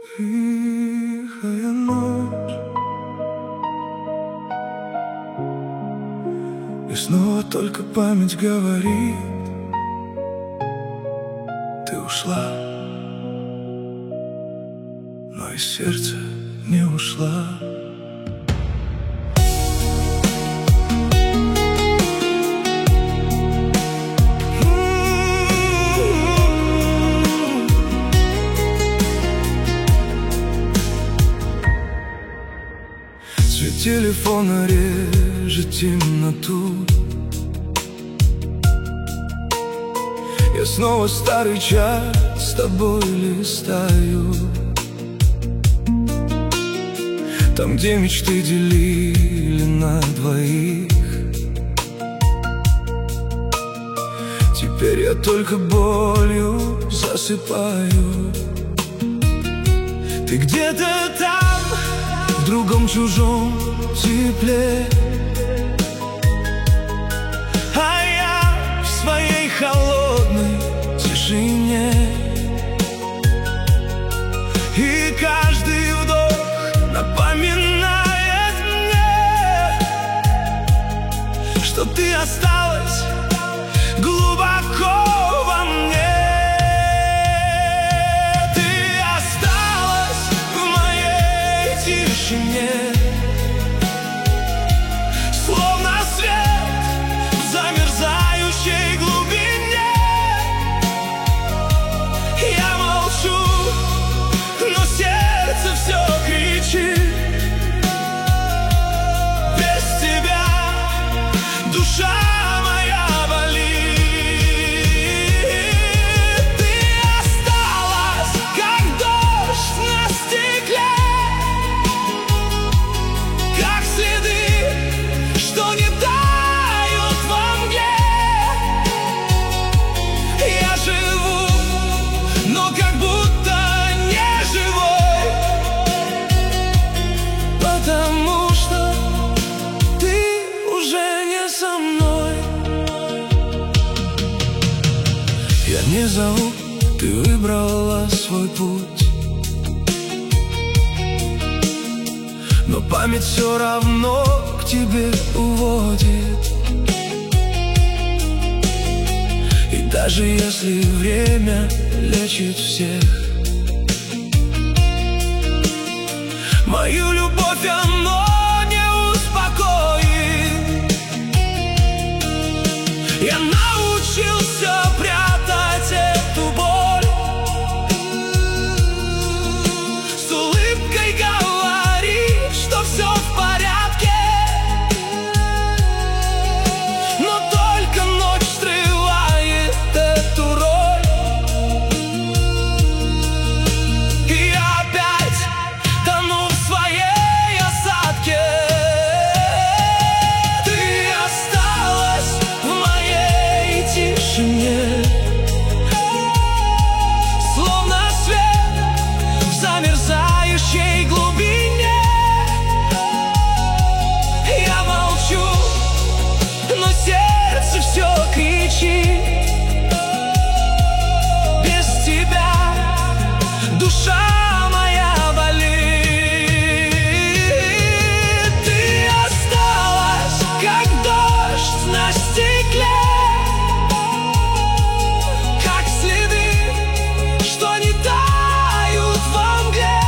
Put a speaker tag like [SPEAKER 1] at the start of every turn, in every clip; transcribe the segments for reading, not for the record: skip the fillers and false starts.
[SPEAKER 1] Тихая ночь, и снова только память говорит: ты ушла, но из сердца не ушла. Свет телефона режет темноту. Я снова старый чат с тобой листаю, там, где мечты делили на двоих. Теперь я только болью засыпаю. Ты где-то там, в другом чужом тепле, а я в своей холодной тишине. И каждый вдох напоминает мне, что ты осталась глубоко во мне. Словно свет в замерзающей глубине. Я молчу, но сердце все кричит: без тебя душа моя болит. Ты осталась, как дождь на стекле, что не тают во мгле. Я живу, но как будто не живой, потому что ты уже не со мной. Я не зову, ты выбрала свой путь, но память все равно к тебе уводит. И даже если время лечит всех, мою любовь оно не успокоит. Я научился прятать эту боль, с улыбкой говорить, что все в порядке. Но только ночь скрывает эту роль, и я опять тону в своей осадке. Ты осталась в моей тишине, словно свет в замерзающей глубине. Я молчу, но сердце все кричит: без тебя душа моя болит. Ты осталась, как дождь на стекле, как следы, что не тают во мгле.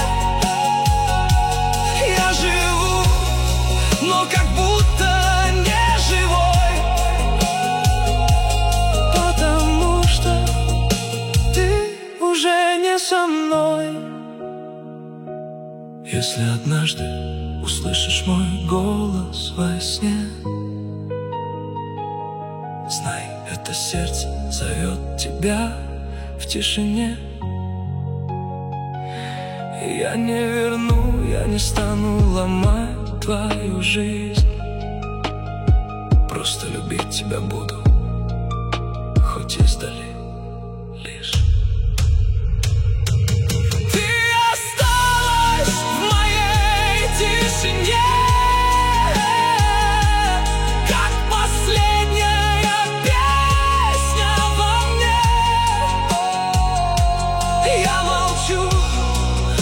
[SPEAKER 1] Я живу, но как будто не живой, потому что ты уже не со мной. Если однажды услышишь мой голос во сне, знай, это сердце зовет тебя в тишине. Я не верну, я не стану ломать твою жизнь, просто любить тебя буду, хоть издали лишь. Ты осталась в моей тишине, как последняя песня во мне. Я молчу,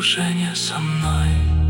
[SPEAKER 1] уже не со мной.